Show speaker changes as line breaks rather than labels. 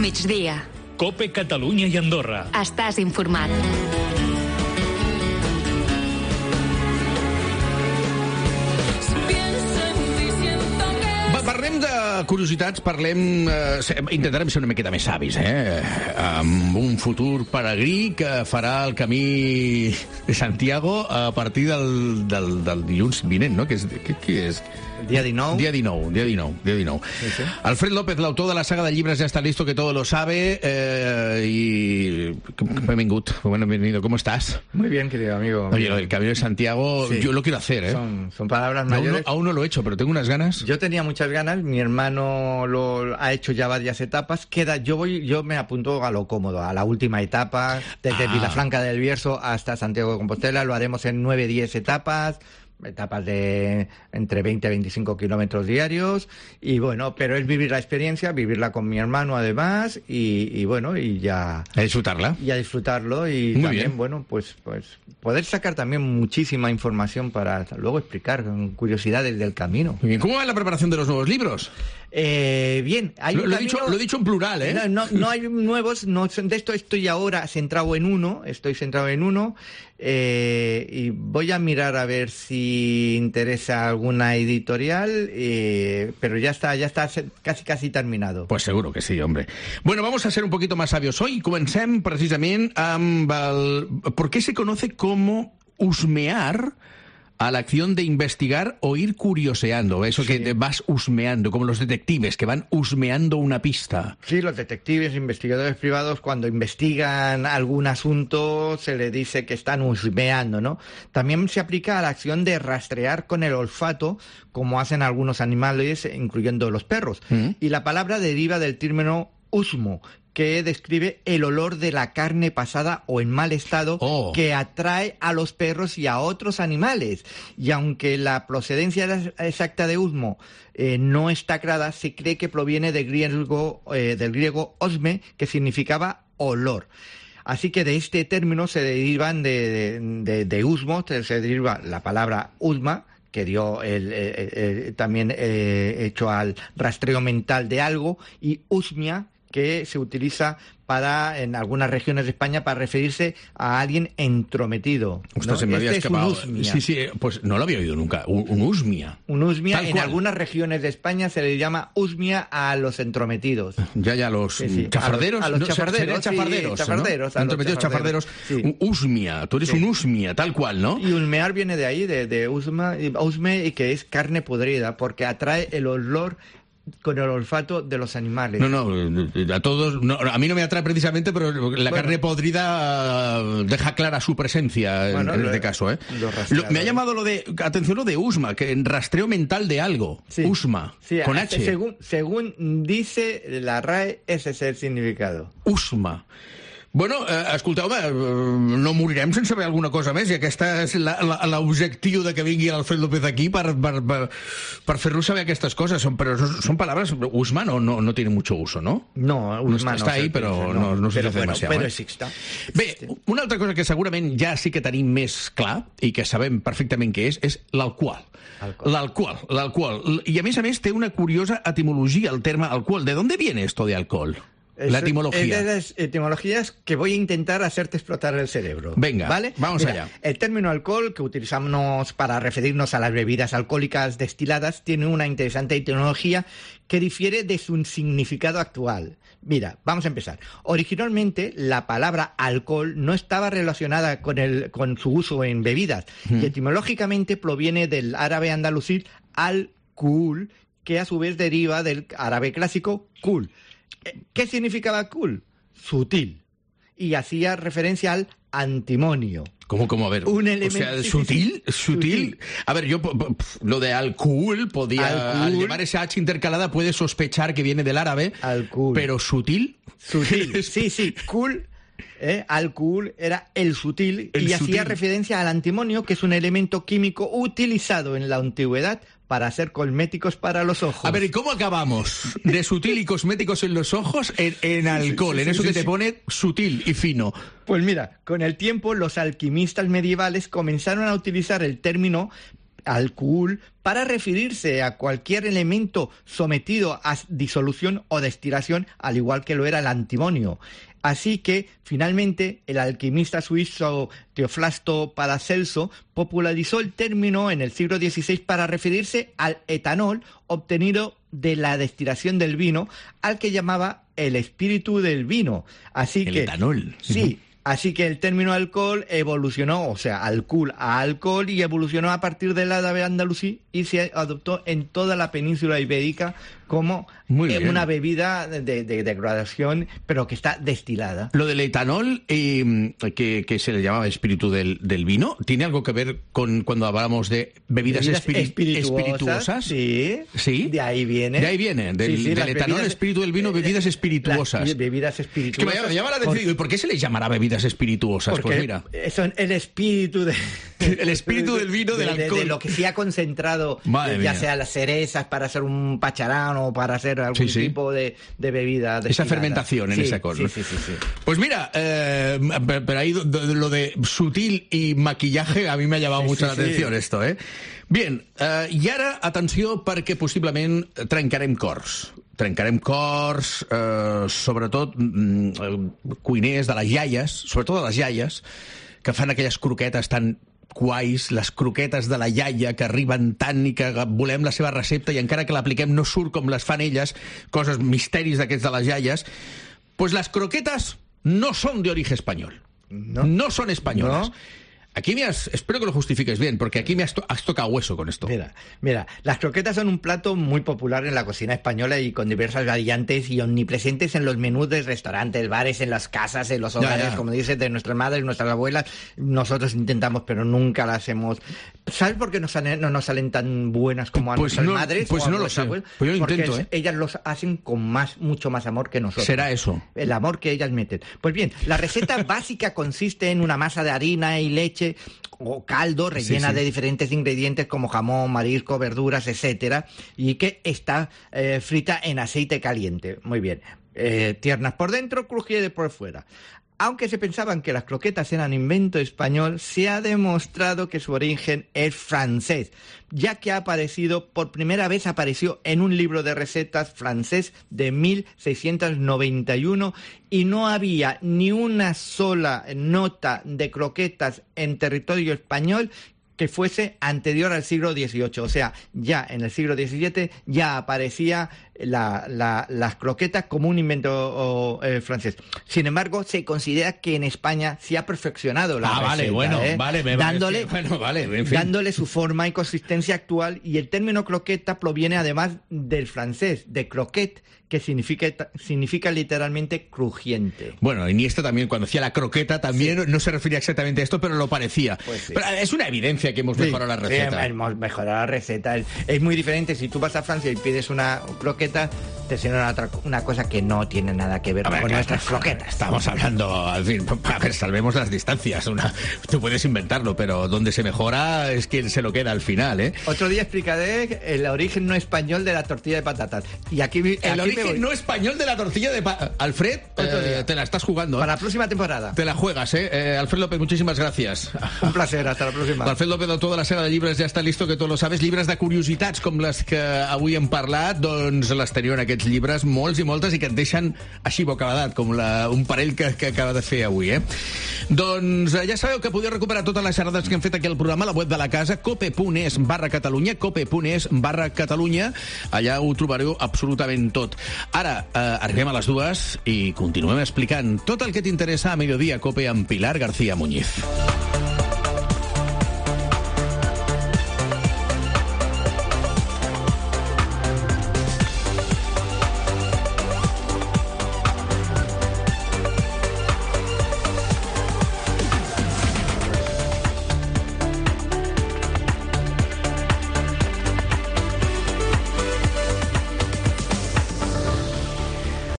Migdia.
COPE Catalunya i Andorra.
Estàs informat.
Parlem de curiositats, intentarem ser una miqueta més savis, amb un futur peregrí que farà el camí de Santiago a partir del dilluns vinent, no? Que és?
Dia 19.
Dia 19.
Sí.
Alfred López, l'autor de la saga de llibres Ya está listo, que todo lo sabe, y bienvenido, ¿cómo estás?
Muy bien, querido amigo.
Oye, el Camino de Santiago, sí. Yo lo quiero hacer, ¿eh?
Son palabras mayores.
Aún no lo he hecho, pero tengo unas ganas.
Yo tenía muchas ganas, mi hermano lo ha hecho ya varias etapas. Yo me apunto a lo cómodo, a la última etapa, desde Vilafranca del Bierzo hasta Santiago de Compostela. Lo haremos en 9-10 etapas de entre 20 y 25 kilómetros diarios, y bueno, pero es vivir la experiencia, vivirla con mi hermano además, y ya...
A disfrutarla.
Y a disfrutarlo, y
muy
también,
bien.
Bueno, pues poder sacar también muchísima información para luego explicar curiosidades del camino.
Muy bien. ¿Cómo va la preparación de los nuevos libros?
Bien,
lo he dicho en plural, ¿eh?
No hay nuevos, de esto estoy ahora centrado en uno, y voy a mirar a ver si interesa alguna editorial, pero ya está casi terminado.
Pues seguro que sí, hombre. Bueno, vamos a ser un poquito más sabios hoy. Comencem precisament amb ¿por qué se conoce como husmear a la acción de investigar o ir curioseando? Eso sí. Que vas husmeando, como los detectives que van husmeando una pista.
Sí, los detectives, investigadores privados, cuando investigan algún asunto, se le dice que están husmeando, ¿no? También se aplica a la acción de rastrear con el olfato, como hacen algunos animales, incluyendo los perros. Y la palabra deriva del término husmo, que describe el olor de la carne pasada o en mal estado que atrae a los perros y a otros animales. Y aunque la procedencia exacta de husmo no está clara, se cree que proviene del griego osme, que significaba olor. Así que de este término se derivan de husmo, se deriva la palabra husma, que dio también hecho al rastreo mental de algo, y husmia, que se utiliza en algunas regiones de España para referirse a alguien entrometido, ¿no?
Ostras, me había escapado. Sí, pues no lo había oído nunca. Un husmia.
Un husmia, en algunas regiones de España se le llama husmia a los entrometidos.
Ya, los chafarderos.
A los chafarderos.
Chafarderos. Entrometidos chafarderos.
Sí.
Un husmia. Tú eres un husmia, tal cual, ¿no?
Y husmear viene de ahí, de husme, y que es carne podrida, porque atrae el olor con el olfato de los animales.
A todos, a mí no me atrae precisamente, pero la carne podrida deja clara su presencia en este caso, ¿eh? Me ha llamado lo de husma, que en rastreo mental de algo. Sí. Husma, sí, con H.
Según dice la RAE, ese es el significado.
Husma. Bueno, escolteu, no morirem sense saber alguna cosa més, i aquesta és l'objectiu de que vingui l'Alfred López aquí per fer-nos saber aquestes coses. Però son palabras, husma no tiene mucho uso, ¿no?
No, husma
no. Està ahí, però no se dice demasiado.
Però existe.
Bé, una altra cosa que segurament ja sí que tenim més clar i que sabem perfectament què és l'alcohol. L'alcohol. I a més té una curiosa etimologia el terme alcohol. ¿De dónde viene esto de alcohol? La etimología.
Las etimologías que voy a intentar hacerte explotar el cerebro.
Venga,
¿vale?
Vamos allá.
El término alcohol, que utilizamos para referirnos a las bebidas alcohólicas destiladas, tiene una interesante etimología que difiere de su significado actual. Mira, vamos a empezar. Originalmente, la palabra alcohol no estaba relacionada con su uso en bebidas, y etimológicamente proviene del árabe andalusí al-kul, que a su vez deriva del árabe clásico kul. ¿Qué significaba cool? Sutil. Y hacía referencia al antimonio.
¿Cómo? A ver,
un elemento,
o sea, sutil. A ver, yo lo de alcohol podía, al llevar esa H intercalada, puede sospechar que viene del árabe, pero sutil.
Sí, cool. Alcohol era el sutil, hacía referencia al antimonio, que es un elemento químico utilizado en la antigüedad para hacer cosméticos para los ojos.
A ver, ¿y cómo acabamos? De sutil y cosméticos en los ojos en alcohol, en eso que te pone sutil y fino.
Pues mira, con el tiempo los alquimistas medievales comenzaron a utilizar el término alcohol, para referirse a cualquier elemento sometido a disolución o destilación, al igual que lo era el antimonio. Así que, finalmente, el alquimista suizo Teofrasto Paracelso popularizó el término en el siglo XVI para referirse al etanol obtenido de la destilación del vino, al que llamaba el espíritu del vino. Así
el
que,
etanol.
Sí. Así que el término alcohol evolucionó, o sea, alcohol a alcohol, y evolucionó a partir del árabe andalusí y se adoptó en toda la península ibérica como una bebida de graduación, pero que está destilada.
Lo del etanol, que se le llamaba espíritu del vino, ¿tiene algo que ver con cuando hablamos de bebidas espirituosas?
Sí.
¿Sí?
De ahí viene.
De ahí viene, del etanol, espíritu del vino, bebidas espirituosas.
Bebidas espirituosas.
Es que me llama la atención. ¿Y por qué se les llamará bebidas espirituosas?
Porque
pues mira.
Son el espíritu
el espíritu del vino, del alcohol.
De lo que se ha concentrado,
ya
sea las cerezas para hacer un pacharán o para hacer algún tipo de bebida destilada.
Esa fermentación en esa cosa.
Sí.
Pues mira, pero ahí lo de sutil i maquillaje a mi m'ha llamado mucho la atención esto, eh? Bien, i ara, atenció, perquè possiblement trencarem cors. Trencarem cors, sobretot cuiners de les iaies, sobretot de les iaies, que fan aquelles croquetes tan guais, les croquetes de la iaia que arriben tant i que volem la seva recepta i encara que l'apliquem no surt com les fan elles, coses, misteris d'aquests de les iaies, pues las croquetas no son de origen español. No son españolas. ¿No? Aquí espero que lo justifiques bien, porque aquí has tocado hueso con esto.
Mira, las croquetas son un plato muy popular en la cocina española y con diversas variantes y omnipresentes en los menús de restaurantes, bares, en las casas, en los hogares, como dices, de nuestras madres, nuestras abuelas. Nosotros intentamos, pero nunca las hacemos. ¿Sabes por qué no nos salen tan buenas como a nuestras madres?
Pues no lo sé. Pues yo lo intento,
porque ellas los hacen con mucho más amor que nosotros.
¿Será eso?
El amor que ellas meten. Pues bien, la receta básica consiste en una masa de harina y leche o caldo rellena de diferentes ingredientes como jamón, marisco, verduras, etcétera, y que está frita en aceite caliente. Muy bien. Tiernas por dentro, crujientes por fuera. Aunque se pensaban que las croquetas eran invento español, se ha demostrado que su origen es francés, ya que por primera vez apareció en un libro de recetas francés de 1691 y no había ni una sola nota de croquetas en territorio español que fuese anterior al siglo XVIII. O sea, ya en el siglo XVII ya aparecía las croquetas como un invento francés. Sin embargo, se considera que en España se ha perfeccionado la receta, dándole su forma y consistencia actual, y el término croqueta proviene además del francés, de croquette, que significa literalmente crujiente.
Bueno, Iniesta también, cuando hacía la croqueta, también no se refería exactamente a esto, pero lo parecía.
Pues sí.
Pero es una evidencia que hemos mejorado la receta.
Sí, hemos mejorado la receta. Es muy diferente. Si tú vas a Francia y pides una croqueta, te sirven una cosa que no tiene nada que ver con nuestras croquetas.
Estamos hablando, en fin, a ver, salvemos las distancias. Tú puedes inventarlo, pero donde se mejora es quien se lo queda al final, ¿eh?
Otro día explicaré el origen no español de la tortilla de patatas. Y aquí
origen no español de la tortilla de patatas. Alfred, te la estás jugando.
Para la próxima temporada.
Te la juegas, ¿eh? Alfred López, muchísimas gracias.
Un placer, hasta la próxima.
Alfred López, autor de la saga de llibres Ja està listo, que tot lo sabes. Llibres de curiositats com les que avui hem parlat, doncs les teniu en aquests llibres, molts i moltes, i que et deixen així bocabadat, com un parell que acaba de fer avui, eh? Doncs ja sabeu que podeu recuperar totes les xerrades que hem fet aquí al programa a la web de la casa, cope.es/Catalunya, cope.es/Catalunya. Allà ho trobareu absolutament tot. Ara arribem a les 2 i continuem explicant tot el que t'interessa a Mediodía Cope amb Pilar García Muñiz.